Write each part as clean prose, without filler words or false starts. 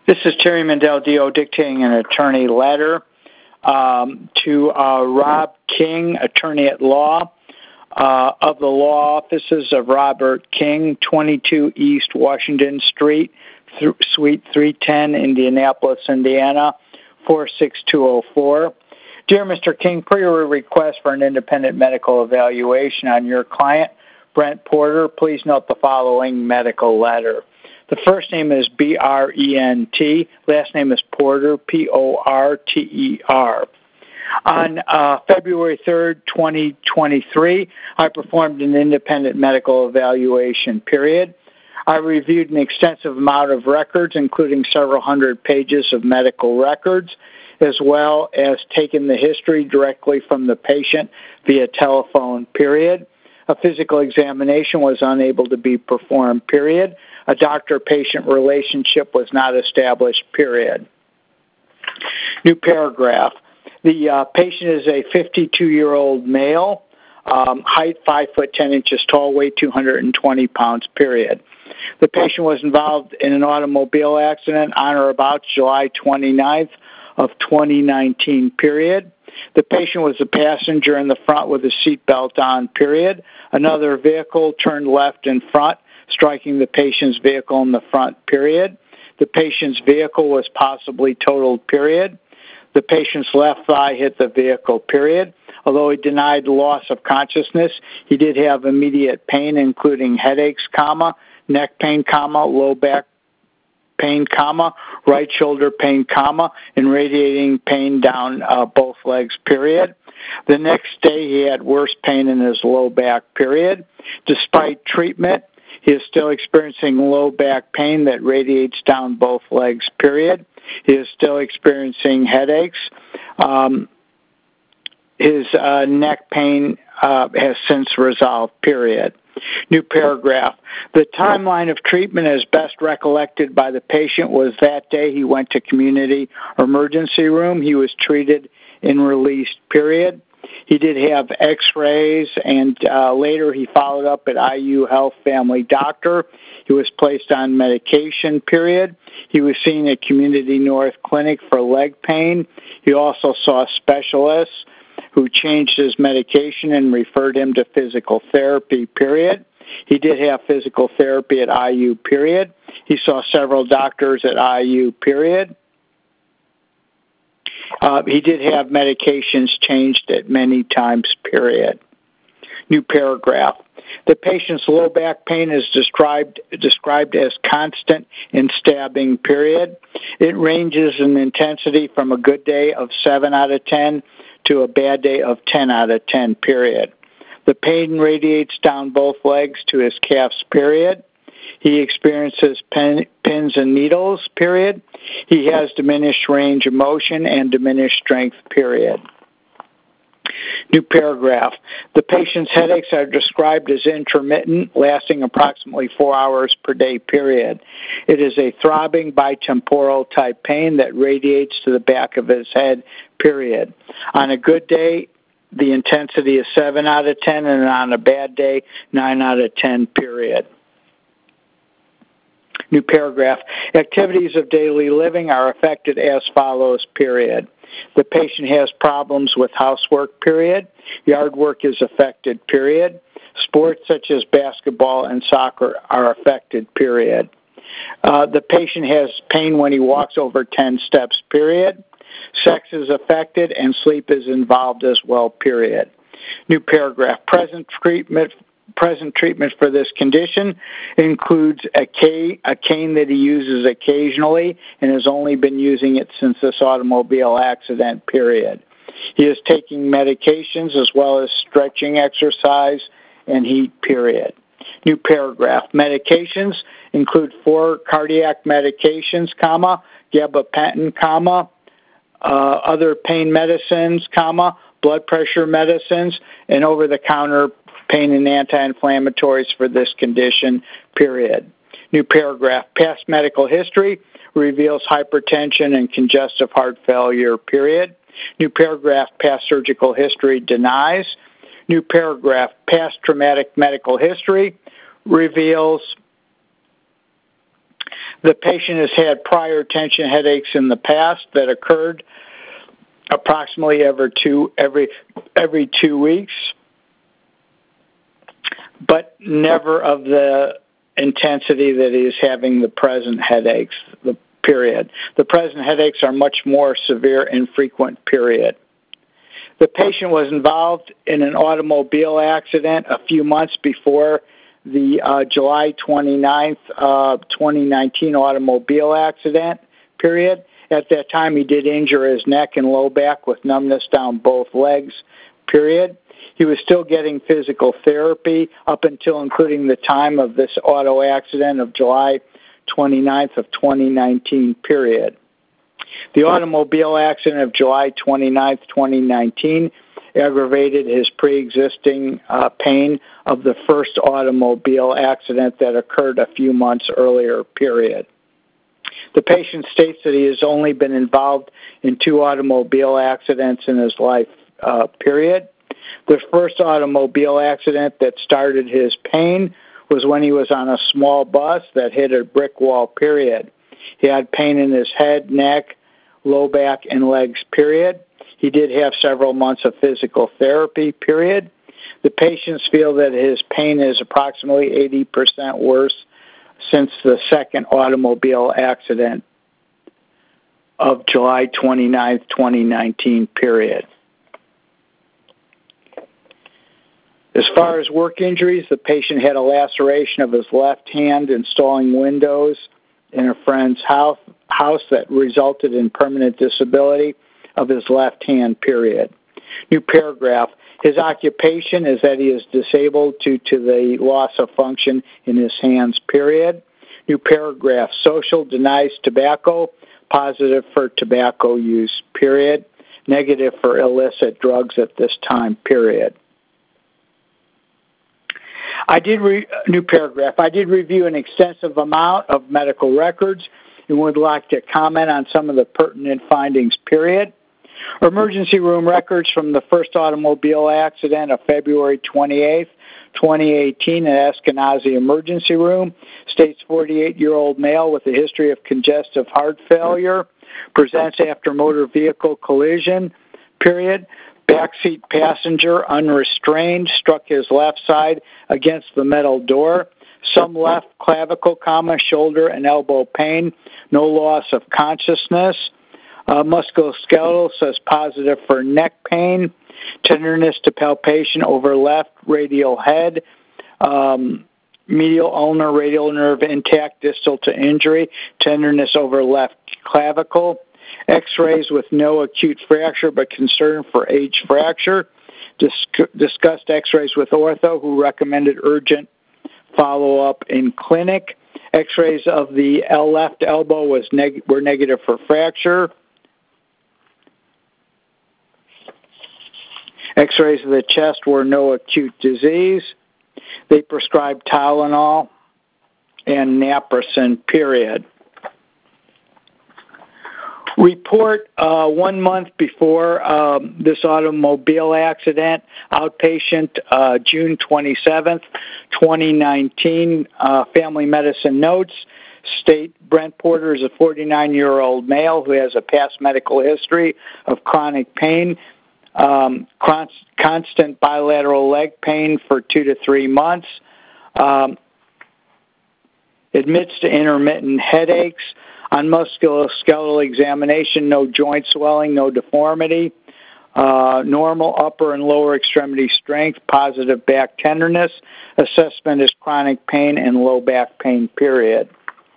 This is Terry Mandel, DO, dictating an attorney letter to Rob King, attorney at law, of the law offices of Robert King, 22 East Washington Street, Suite 310, Indianapolis, Indiana, 46204. Dear Mr. King, per your request for an independent medical evaluation on your client, Brent Porter, please note the following medical letter. The first name is Brent, last name is Porter, Porter. On February 3rd, 2023, I performed an independent medical evaluation, period. I reviewed an extensive amount of records, including several hundred pages of medical records, as well as taken the history directly from the patient via telephone, period. A physical examination was unable to be performed, period. A doctor-patient relationship was not established, period. New paragraph. The patient is a 52-year-old male, height 5 foot 10 inches tall, weight 220 pounds, period. The patient was involved in an automobile accident on or about July 29th of 2019, period. The patient was a passenger in the front with a seatbelt on, period. Another vehicle turned left in front, striking the patient's vehicle in the front, period. The patient's vehicle was possibly totaled, period. The patient's left thigh hit the vehicle, period. Although he denied loss of consciousness, he did have immediate pain, including headaches, neck pain, low back pain, right shoulder pain, and radiating pain down both legs, period. The next day, he had worse pain in his low back, period. Despite treatment, he is still experiencing low back pain that radiates down both legs, period. He is still experiencing headaches. His neck pain has since resolved, period. New paragraph. The timeline of treatment as best recollected by the patient was that day he went to community emergency room. He was treated and released, period. He did have x-rays, and later he followed up at IU Health Family Doctor. He was placed on medication, period. He was seen at Community North Clinic for leg pain. He also saw specialists who changed his medication and referred him to physical therapy, period. He did have physical therapy at IU, period. He saw several doctors at IU, period. He did have medications changed at many times, period. New paragraph. The patient's low back pain is described as constant and stabbing, period. It ranges in intensity from a good day of 7 out of 10 to a bad day of 10 out of 10, period. The pain radiates down both legs to his calves, period. He experiences pins and needles, period. He has diminished range of motion and diminished strength, period. New paragraph. The patient's headaches are described as intermittent, lasting approximately 4 hours per day, period. It is a throbbing bitemporal type pain that radiates to the back of his head, period. On a good day, the intensity is 7 out of 10, and on a bad day, 9 out of 10, period. New paragraph. Activities of daily living are affected as follows, period. The patient has problems with housework, period. Yard work is affected, period. Sports such as basketball and soccer are affected, period. The patient has pain when he walks over 10 steps, period. Sex is affected and sleep is involved as well, period. New paragraph. Present treatment for this condition includes a cane that he uses occasionally and has only been using it since this automobile accident, period. He is taking medications as well as stretching exercise and heat, period. New paragraph. Medications include 4 cardiac medications, gabapentin, other pain medicines, blood pressure medicines, and over-the-counter pain and anti-inflammatories for this condition, period. New paragraph. Past medical history reveals hypertension and congestive heart failure, period. New paragraph. Past surgical history denies. New paragraph. Past traumatic medical history reveals The patient has had prior tension headaches in the past that occurred approximately every 2 weeks, but never of the intensity that he is having the present headaches, the period. The present headaches are much more severe and frequent, period. The patient was involved in an automobile accident a few months before the July 29th, 2019 automobile accident, period. At that time, he did injure his neck and low back with numbness down both legs, period. He was still getting physical therapy up until including the time of this auto accident of July 29th of 2019, period. The automobile accident of July 29th, 2019 aggravated his pre-existing pain of the first automobile accident that occurred a few months earlier, period. The patient states that he has only been involved in 2 automobile accidents in his life, period. The first automobile accident that started his pain was when he was on a small bus that hit a brick wall, period. He had pain in his head, neck, low back, and legs, period. He did have several months of physical therapy, period. The patients feel that his pain is approximately 80% worse since the second automobile accident of July 29th, 2019, period. As far as work injuries, the patient had a laceration of his left hand installing windows in a friend's house that resulted in permanent disability of his left hand, period. New paragraph. His occupation is that he is disabled due to the loss of function in his hands, period. New paragraph. Social, denies tobacco, positive for tobacco use, period. Negative for illicit drugs at this time, period. New paragraph. I did review an extensive amount of medical records and would like to comment on some of the pertinent findings, period. Emergency room records from the first automobile accident of February 28th, 2018 at Eskenazi Emergency Room states 48-year-old male with a history of congestive heart failure, presents after motor vehicle collision, period. Backseat passenger unrestrained struck his left side against the metal door. Some left clavicle, shoulder and elbow pain. No loss of consciousness. Musculoskeletal says positive for neck pain. Tenderness to palpation over left radial head. Medial ulnar radial nerve intact distal to injury. Tenderness over left clavicle. X-rays with no acute fracture but concern for age fracture. Discussed X-rays with ortho who recommended urgent follow-up in clinic. X-rays of the left elbow were negative for fracture. X-rays of the chest were no acute disease. They prescribed Tylenol and naproxen, period. Report 1 month before this automobile accident, outpatient, June 27th, 2019, family medicine notes state Brent Porter is a 49-year-old male who has a past medical history of chronic pain, constant bilateral leg pain for 2 to 3 months, admits to intermittent headaches. On musculoskeletal examination, no joint swelling, no deformity, normal upper and lower extremity strength, positive back tenderness. Assessment is chronic pain and low back pain, period.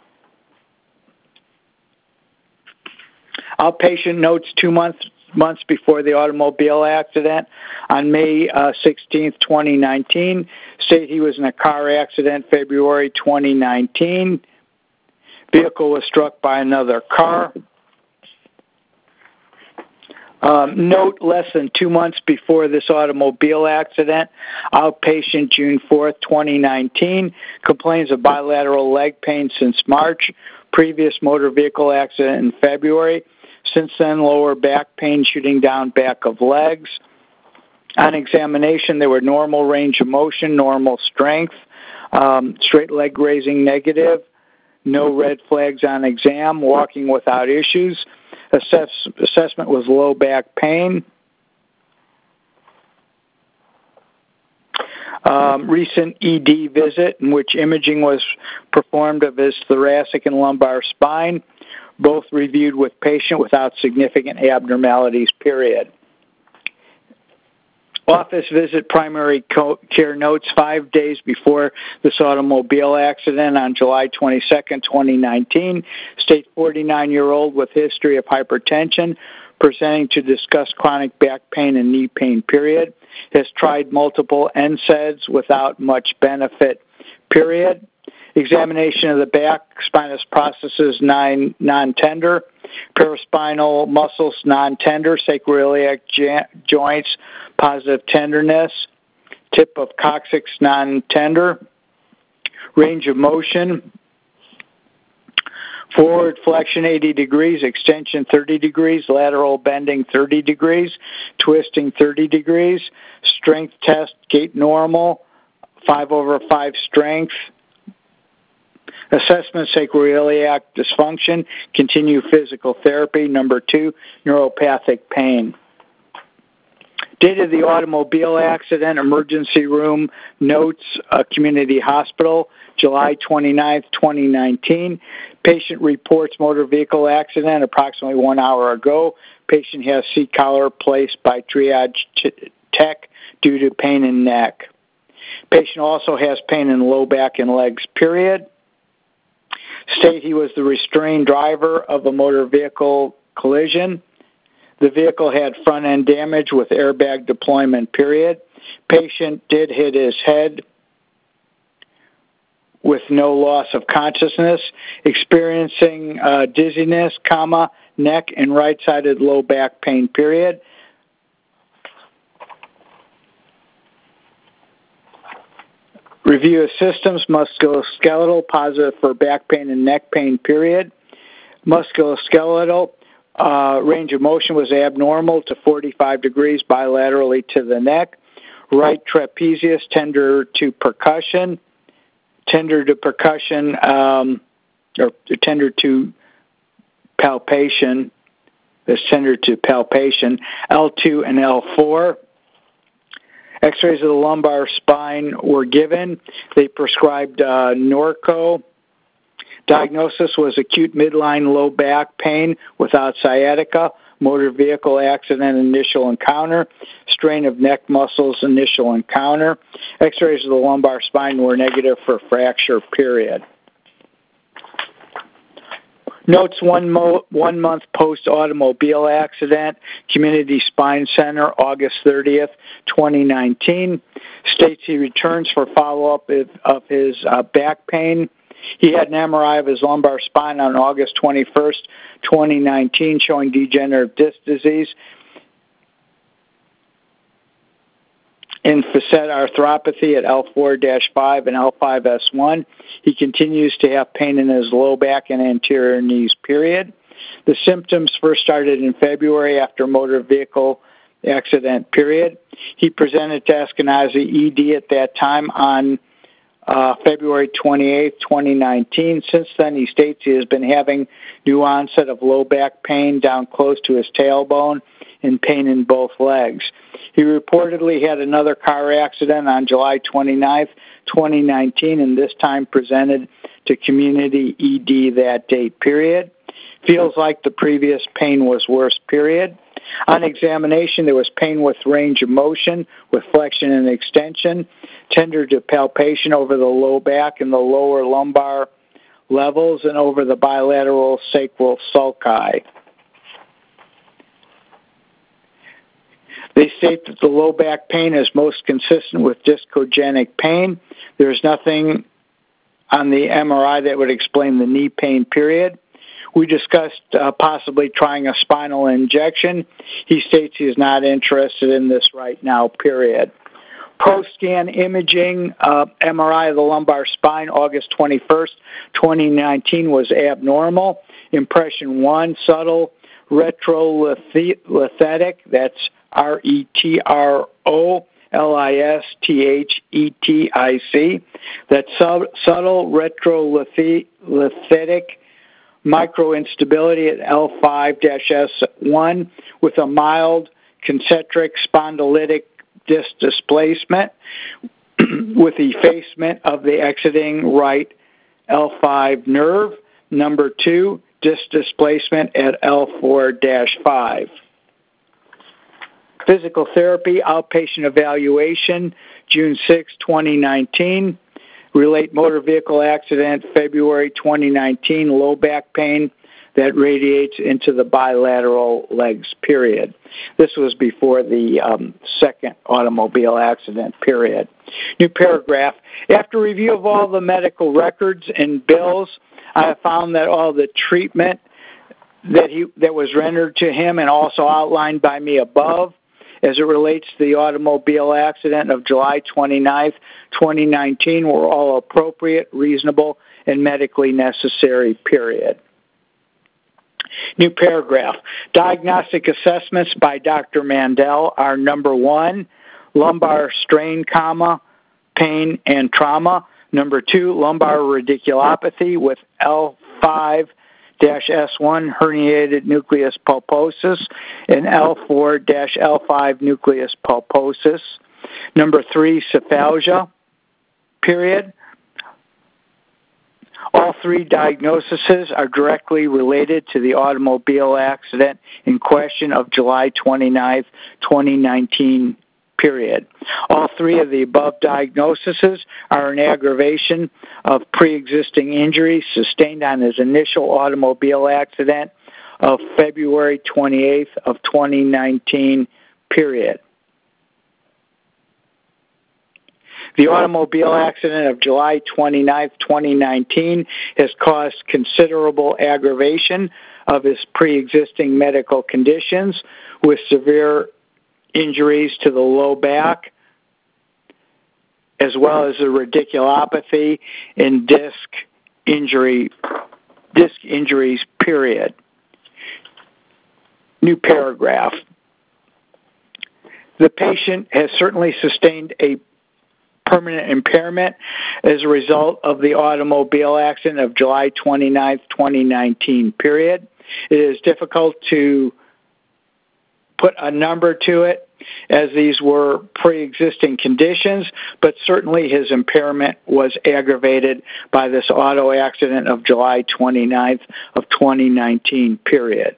Outpatient notes 2 months before the automobile accident. On May 16th, 2019, state he was in a car accident February 2019. Vehicle was struck by another car. Note less than 2 months before this automobile accident, outpatient June 4th, 2019, complains of bilateral leg pain since March, previous motor vehicle accident in February. Since then, lower back pain shooting down back of legs. On examination, there were normal range of motion, normal strength, straight leg raising negative, no red flags on exam, walking without issues. Assessment was low back pain. Recent ED visit in which imaging was performed of his thoracic and lumbar spine, both reviewed with patient without significant abnormalities, period. Office visit primary care notes 5 days before this automobile accident on July 22nd, 2019. State 49-year-old with history of hypertension presenting to discuss chronic back pain and knee pain, period. Has tried multiple NSAIDs without much benefit, period. Examination of the back, spinous processes non-tender, paraspinal muscles non-tender, sacroiliac joints positive tenderness, tip of coccyx non-tender, range of motion, forward flexion 80 degrees, extension 30 degrees, lateral bending 30 degrees, twisting 30 degrees, strength test, gait normal, 5/5 strength, assessment sacroiliac dysfunction, continue physical therapy. Number 2, neuropathic pain. Date of the automobile accident, emergency room notes, community hospital, July 29th, 2019. Patient reports motor vehicle accident approximately 1 hour ago. Patient has seat collar placed by triage tech due to pain in neck. Patient also has pain in low back and legs, period. State he was the restrained driver of a motor vehicle collision. The vehicle had front-end damage with airbag deployment, period. Patient did hit his head with no loss of consciousness, experiencing dizziness, neck and right-sided low back pain, period. Review of systems, musculoskeletal, positive for back pain and neck pain, period. Musculoskeletal, range of motion was abnormal to 45 degrees bilaterally to the neck. Right trapezius, tender to percussion. Tender to palpation. That's tender to palpation. L2 and L4. X-rays of the lumbar spine were given. They prescribed Norco. Diagnosis was acute midline low back pain without sciatica, motor vehicle accident initial encounter, strain of neck muscles initial encounter. X-rays of the lumbar spine were negative for fracture, period. Notes 1 month post-automobile accident, Community Spine Center, August 30th, 2019. States he returns for follow-up of his back pain. He had an MRI of his lumbar spine on August 21st, 2019, showing degenerative disc disease and facet arthropathy at L4-5 and L5-S1. He continues to have pain in his low back and anterior knees, period. The symptoms first started in February after motor vehicle accident, period. He presented to Eskenazi ED at that time on February 28, 2019. Since then, he states he has been having new onset of low back pain down close to his tailbone and pain in both legs. He reportedly had another car accident on July 29, 2019, and this time presented to community ED that date, period. Feels like the previous pain was worse, period. On examination, there was pain with range of motion, with flexion and extension, tender to palpation over the low back and the lower lumbar levels and over the bilateral sacral sulci. They state that the low back pain is most consistent with discogenic pain. There is nothing on the MRI that would explain the knee pain, period. We discussed possibly trying a spinal injection. He states he is not interested in this right now, period. Post-scan imaging, MRI of the lumbar spine, August 21st, 2019, was abnormal. Impression 1, subtle retrolithic, that's RETRO, LISTHETIC, that's subtle retrolithic microinstability at L5-S1 with a mild concentric spondylitic disc displacement with effacement of the exiting right L5 nerve. Number 2, disc displacement at L4-5. Physical therapy, outpatient evaluation, June 6, 2019. Relate motor vehicle accident, February 2019, low back pain that radiates into the bilateral legs, period. This was before the second automobile accident, period. New paragraph. After review of all the medical records and bills, I have found that all the treatment that was rendered to him and also outlined by me above as it relates to the automobile accident of July 29th, 2019 were all appropriate, reasonable, and medically necessary, period. New paragraph. Diagnostic assessments by Dr. Mandel are number 1, lumbar strain, pain and trauma. Number 2, lumbar radiculopathy with L5-S1 herniated nucleus pulposus and L4-L5 nucleus pulposus. Number 3, cephalgia, period. All 3 diagnoses are directly related to the automobile accident in question of July 29th, 2019, period. All 3 of the above diagnoses are an aggravation of pre-existing injuries sustained on his initial automobile accident of February 28th of 2019, period. The automobile accident of July 29th, 2019 has caused considerable aggravation of his pre-existing medical conditions with severe injuries to the low back, as well as the radiculopathy and disc injuries, period. New paragraph. The patient has certainly sustained a permanent impairment as a result of the automobile accident of July 29th, 2019, period. It is difficult to put a number to it as these were pre-existing conditions, but certainly his impairment was aggravated by this auto accident of July 29th of 2019, period.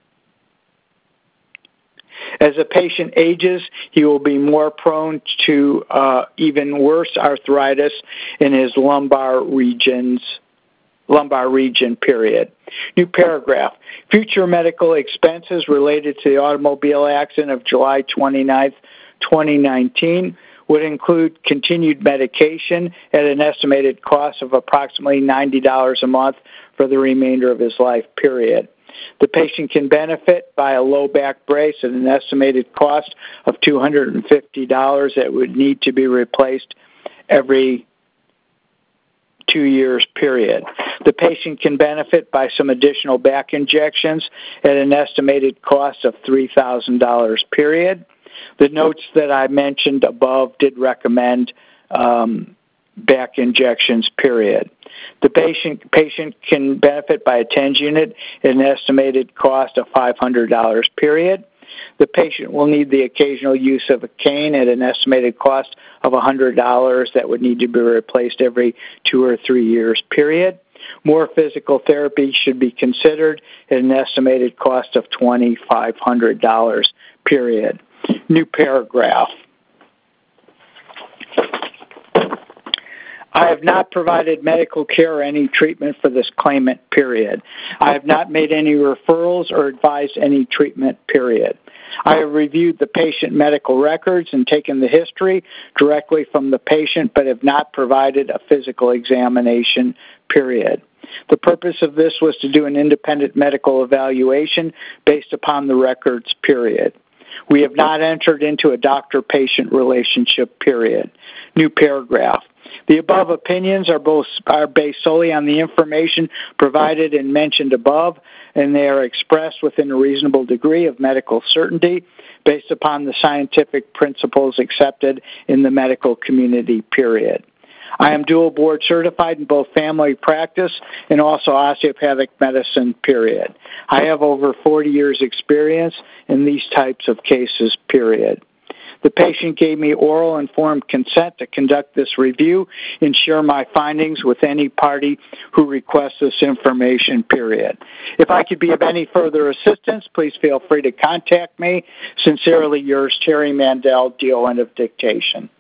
As a patient ages, he will be more prone to even worse arthritis in his lumbar region, period. New paragraph. Future medical expenses related to the automobile accident of July 29th, 2019 would include continued medication at an estimated cost of approximately $90 a month for the remainder of his life, period. The patient can benefit by a low back brace at an estimated cost of $250 that would need to be replaced every 2 years, period. The patient can benefit by some additional back injections at an estimated cost of $3,000, period. The notes that I mentioned above did recommend back injections, period. The patient can benefit by a TENS unit at an estimated cost of $500, period. The patient will need the occasional use of a cane at an estimated cost of $100 that would need to be replaced every 2 or 3 years, period. More physical therapy should be considered at an estimated cost of $2,500, period. New paragraph. I have not provided medical care or any treatment for this claimant, period. I have not made any referrals or advised any treatment, period. I have reviewed the patient medical records and taken the history directly from the patient, but have not provided a physical examination, period. The purpose of this was to do an independent medical evaluation based upon the records, period. We have not entered into a doctor-patient relationship, period. New paragraph. The above opinions are based solely on the information provided and mentioned above, and they are expressed within a reasonable degree of medical certainty based upon the scientific principles accepted in the medical community, period. I am dual board certified in both family practice and also osteopathic medicine, period. I have over 40 years experience in these types of cases, period. The patient gave me oral informed consent to conduct this review and share my findings with any party who requests this information, period. If I could be of any further assistance, please feel free to contact me. Sincerely yours, Terry Mandel, DON of Dictation.